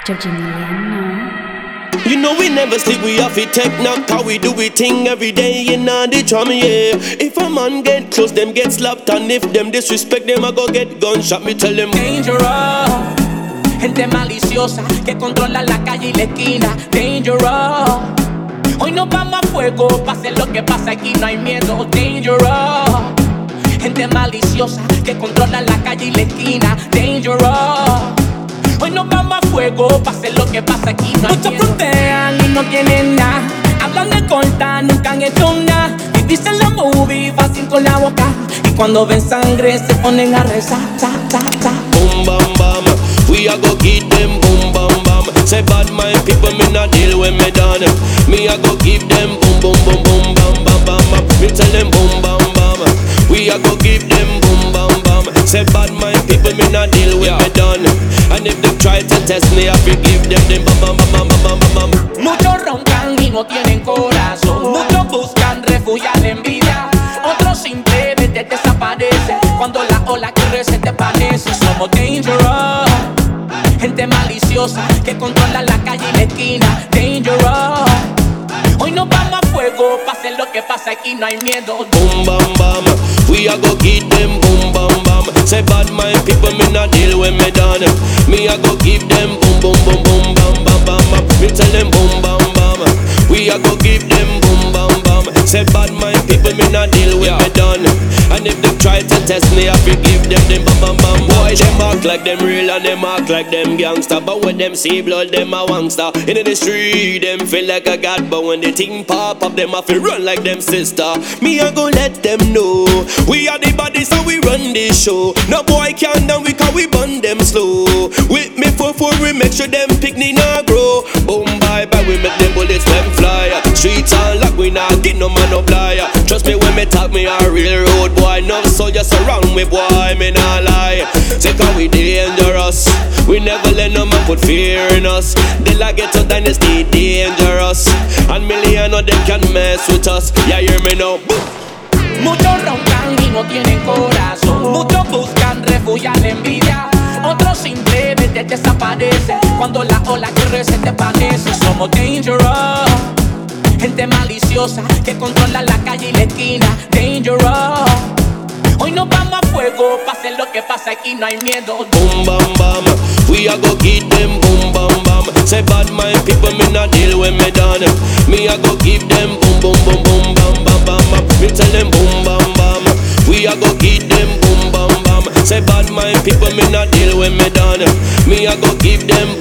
Georgie Milano. You know we never sleep, we have to take knock. How we do we thing every day in the drum, yeah. If a man get close, them get slapped. And if them disrespect them, I go get gunshot. Me tell them dangerous. Gente maliciosa que controla la calle y la esquina. Dangerous. Hoy nos vamos a fuego, pase lo que pase aquí no hay miedo. Dangerous. Gente maliciosa que controla la calle y la esquina. Dangerous. Hoy nos vamos a fuego, pase lo que pase aquí no hay miedo. Muchos frontean y no tienen nada. Hablan de corta, nunca han hecho nada. Y dicen la movie fácil con la boca. Y cuando ven sangre se ponen a rezar. boom bam bam, we a go give them boom bam bam. Say bad mind people, me not deal when me done. Me a go give them boom boom boom boom bam bam bam. Me tell them boom bam bam, we a go give them boom bam bam. Say bad mind people, me not deal when me done. And if they try to test me, I forgive them bam bam bam bam bam bam. Muchos roncan y no tienen corazón. Muchos buscan refugio a la envidia. Otros simplemente desaparecen cuando la ola corre se te parece. Somos dangerous. Gente maliciosa que controla la calle y la esquina. Dangerous. Hoy nos vamos a fuego, pase lo que pase aquí no hay miedo. Boom bam bam, we a go give them boom bam bam. Say bad mind people, me not deal when me done. Me a go give them boom boom boom boom bam bam bam. Me tell them boom bam bam, we a go give them boom bam bam. Say bad mind people, me not deal when me done. And if they try to test me, I forgive them bam bam bam. Boy, them act like them real and them act like them gangster. But when them see blood, them a wangster. In the street, them feel like a god. But when the thing pop up, them a feel run like them sister. Me a go let them know we are the body, so we run this show. No boy can down, we can we burn them slow. With me for we make sure them picnic not grow. Boom bye bye, we make them bullets them fly. Streets are locked, we not get no man no flyer. Trust me when me talk, me a real road boy. No soldiers around me, boy, me not lie. Say cause we dangerous, we never let no man put fear in us. They like get to dynasty dangerous, and million of them can mess with us. Yeah, hear me now. Muchos roncan y no tienen corazón. Muchos buscan refugio a la envidia. Otros simplemente desaparecen cuando la ola corre se te parece. Somos dangerous. Gente maliciosa que controla la calle y la esquina. Dangerous. Hoy nos vamos a fuego, pase lo que pase aquí no hay miedo. Boom bam bam, we a go give them boom bam bam. Say bad mind people, me not deal when me done. Me a go give them boom boom boom boom bam bam bam. Me tell them boom bam bam, we a go give them boom bam bam. Say bad mind people, me not deal when me done. Me a go give them